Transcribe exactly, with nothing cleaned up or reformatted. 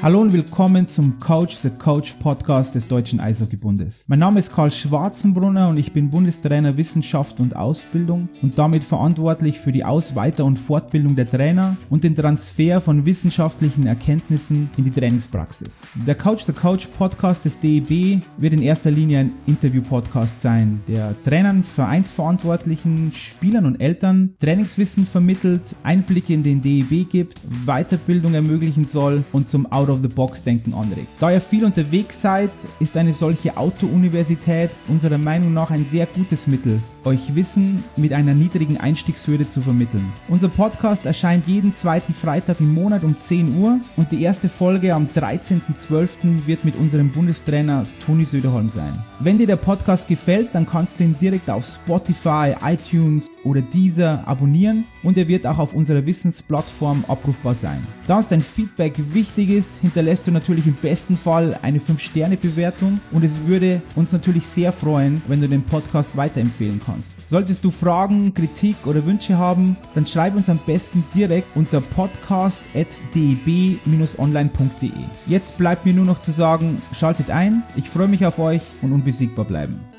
Hallo und willkommen zum Coach the Coach Podcast des Deutschen Eishockeybundes. Mein Name ist Karl Schwarzenbrunner und ich bin Bundestrainer Wissenschaft und Ausbildung und damit verantwortlich für die Aus-, Weiter- und Fortbildung der Trainer und den Transfer von wissenschaftlichen Erkenntnissen in die Trainingspraxis. Der Coach the Coach Podcast des D E B wird in erster Linie ein Interview-Podcast sein, der Trainern, Vereinsverantwortlichen, Spielern und Eltern Trainingswissen vermittelt, Einblicke in den D E B gibt, Weiterbildung ermöglichen soll und zum Out-of-the-Box-Denken anregt. Da ihr viel unterwegs seid, ist eine solche Auto-Universität unserer Meinung nach ein sehr gutes Mittel, euch Wissen mit einer niedrigen Einstiegshürde zu vermitteln. Unser Podcast erscheint jeden zweiten Freitag im Monat um zehn Uhr und die erste Folge am dreizehnten zwölften wird mit unserem Bundestrainer Toni Söderholm sein. Wenn dir der Podcast gefällt, dann kannst du ihn direkt auf Spotify, iTunes oder Deezer abonnieren und er wird auch auf unserer Wissensplattform abrufbar sein. Da uns dein Feedback wichtig ist, hinterlässt du natürlich im besten Fall eine fünf Sterne Bewertung und es würde uns natürlich sehr freuen, wenn du den Podcast weiterempfehlen kannst. Solltest du Fragen, Kritik oder Wünsche haben, dann schreib uns am besten direkt unter podcast at d e b dash online punkt d e. Jetzt bleibt mir nur noch zu sagen, schaltet ein, ich freue mich auf euch und unbesiegbar bleiben.